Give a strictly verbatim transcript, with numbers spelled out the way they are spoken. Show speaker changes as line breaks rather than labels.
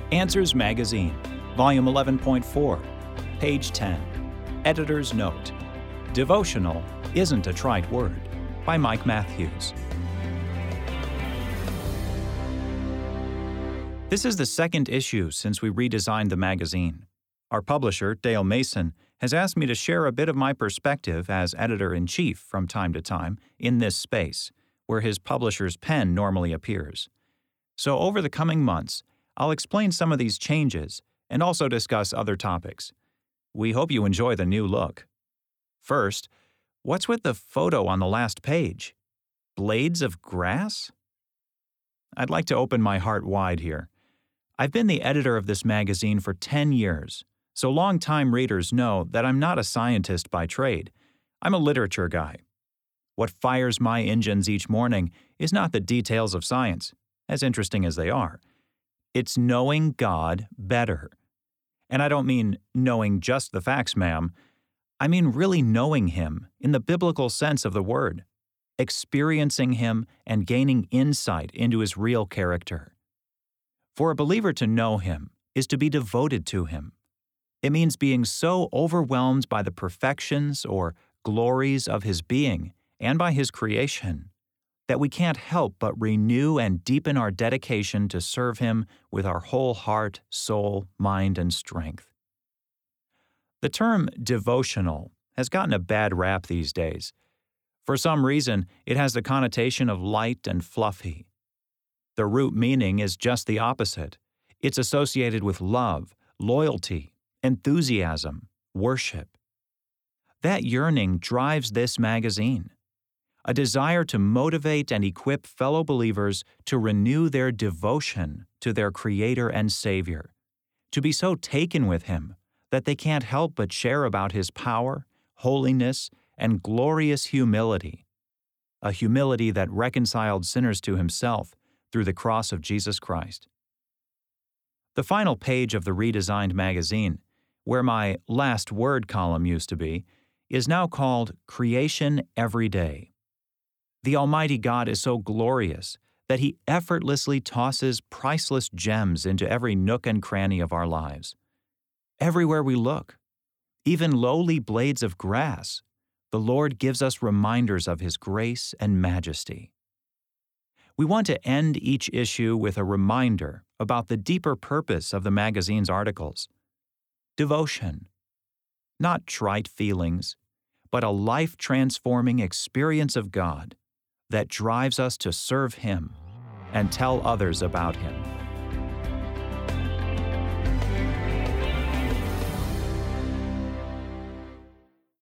Answers Magazine, Volume eleven point four, Page ten. Editor's Note: Devotional isn't a trite word, by Mike Matthews. This is the second issue since we redesigned the magazine. Our publisher, Dale Mason, has asked me to share a bit of my perspective as editor-in-chief from time to time in this space, where his publisher's pen normally appears. So over the coming months, I'll explain some of these changes and also discuss other topics. We hope you enjoy the new look. First, what's with the photo on the last page? Blades of grass? I'd like to open my heart wide here. I've been the editor of this magazine for ten years, so long-time readers know that I'm not a scientist by trade. I'm a literature guy. What fires my engines each morning is not the details of science, as interesting as they are. It's knowing God better. And I don't mean knowing just the facts, ma'am. I mean really knowing Him in the biblical sense of the word, experiencing Him and gaining insight into His real character. For a believer to know Him is to be devoted to Him. It means being so overwhelmed by the perfections or glories of His being and by His creation that we can't help but renew and deepen our dedication to serve Him with our whole heart, soul, mind, and strength. The term devotional has gotten a bad rap these days. For some reason, it has the connotation of light and fluffy. The root meaning is just the opposite. It's associated with love, loyalty, enthusiasm, worship. That yearning drives this magazine. A desire to motivate and equip fellow believers to renew their devotion to their Creator and Savior, to be so taken with Him that they can't help but share about His power, holiness, and glorious humility, a humility that reconciled sinners to Himself through the cross of Jesus Christ. The final page of the redesigned magazine, where my last word column used to be, is now called Creation Every Day. The Almighty God is so glorious that He effortlessly tosses priceless gems into every nook and cranny of our lives. Everywhere we look, even lowly blades of grass, the Lord gives us reminders of His grace and majesty. We want to end each issue with a reminder about the deeper purpose of the magazine's articles. Devotion. Not trite feelings, but a life-transforming experience of God that drives us to serve Him and tell others about Him.